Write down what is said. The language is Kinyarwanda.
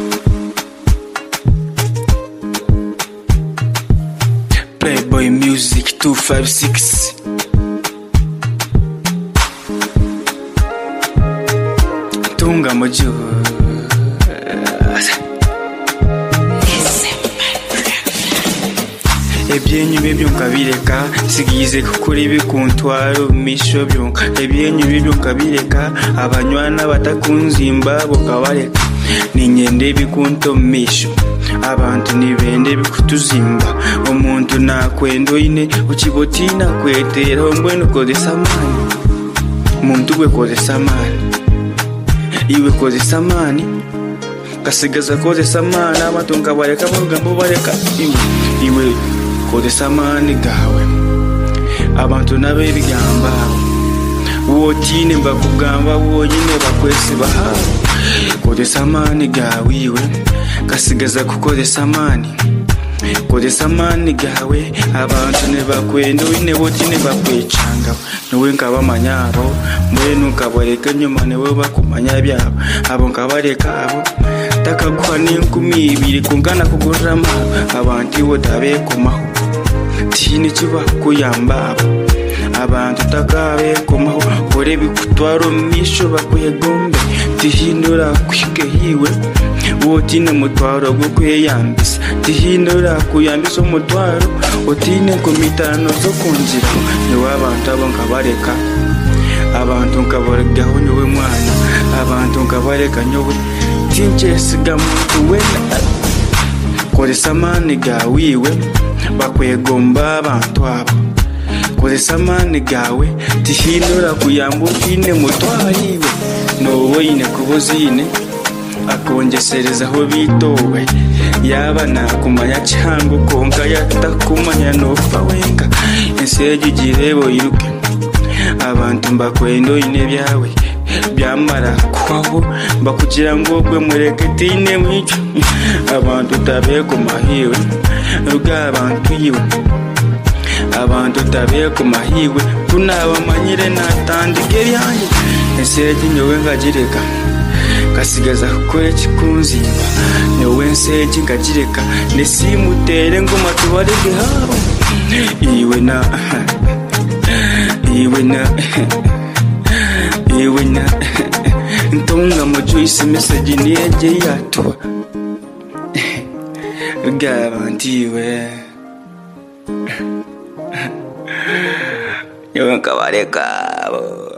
Playboy Music 256. Tunga mojo. Ebyenyu bibyo nkabireka sigize kukora ibikuntwaro misho byo ebyenyu bibyo nkabireka abanywana batakunzimba bokabareka ninyende bikunto misho abantu nibende bikutuzimba omuntu nakwendo ine ukibotina kwetera mbwenu kozesa amani muntu gwe kozesa amani iwe kozesa amani kasigaza kozesa amani abantu nkabareka bagambo bareka iwe kozesa amani gawe abantu nabebigamba wotine bakugamba wonyine bakwese bahawe kozesa amani gawe iwe kasigaza kukozesa amani kozesa amani gawe abantu nebakwenda ine wotine bakwecanga niwe nkabamanyabo mbwenu nkabareka nyuma niwe bakumanya byabo abo nkabareka abo takaguha n'2,000 kungana kugurama abantu iwo tabekomaho tini kiba kuyamba abantu takabekomaho kore bikutwaro misho bakwegombe tihindura kwike hiwe wotine mutwaro gukweyambisa tihindura kuyambisa umutwaro otine komitano zo kunjira niwe abantu abo nkabareka abantu nkabaregaho niwe mwana abantu nkabareka nyowe tinchesiga muntu wena kozesa amani gawe iwe bakwegomba abantu abo kozesa amani gawe tihindura kuyamba utine mutwariwe nowe ine kubuzine akongeserezaho bitowe yaba nakumanya cyangwa konka yatakumanya nofa wenga enseje girebo yiruke abantu mbakwendo ine byawe byamara kwaho bakugira ngo gwe mureke tine mwico abantu tabeko mahiwe ruga abantu yiwe abantu tabeko mahiwe tunabamanyire natandike yanjye enseje nyowe ngagireka kasigaza kukora kikunzimba nyowe enseje ngagireka nesimutere ngo matubarege habo iwe na ntunga mojo isi message niyeje yatuwa garantiwe nyowe nkabareka